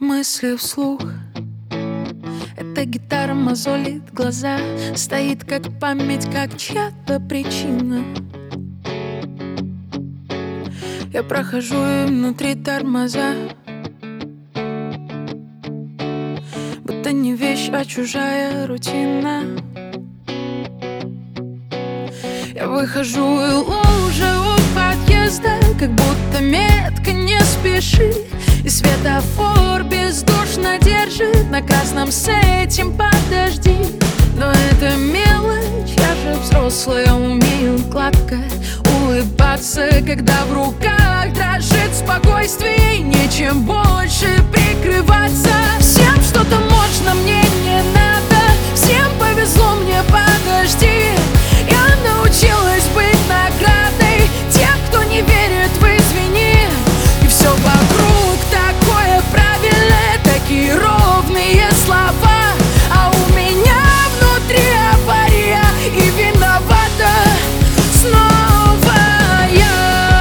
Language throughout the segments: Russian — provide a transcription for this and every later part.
Мысли вслух. Эта гитара мозолит глаза, стоит как память, как чья-то причина. Я прохожу и внутри тормоза, будто не вещь, а чужая рутина. Я выхожу и лужа у подъезда, как будто метка не спеши. И светофор бездушно держит на красном с этим подожди. Но это мелочь, я же взрослая, умею гладко улыбаться, когда в руках дрожит спокойствие, и нечем больше прикрываться. Всем что-то можно, мне не надо, всем повезло, мне подожди. Я научилась быть наградой тех, кто не верит в извини. И все вокруг такое правильное, такие ровные слова, а у меня внутри авария, и виновата снова я.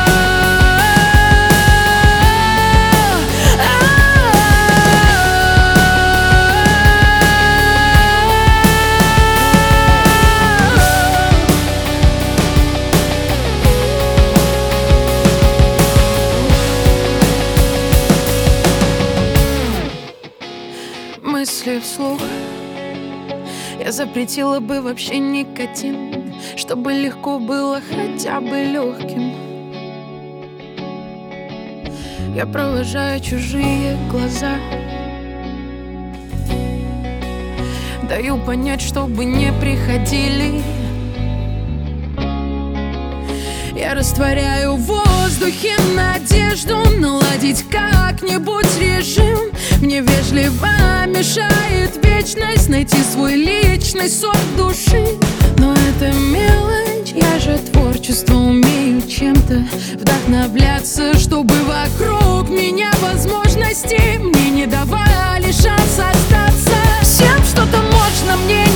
Мысли вслух. Я запретила бы вообще никотин, чтобы легко было хотя бы легким. Я провожаю чужие глаза, даю понять, чтобы не приходили. Я растворяю в воздухе надежду наладить как-нибудь режим. Мне вежливо мешает вечность найти свой личный сок души. Но это мелочь, я же творчество умею чем-то вдохновляться, чтобы вокруг меня возможности мне не давали шанс остаться. Всем что-то можно, мне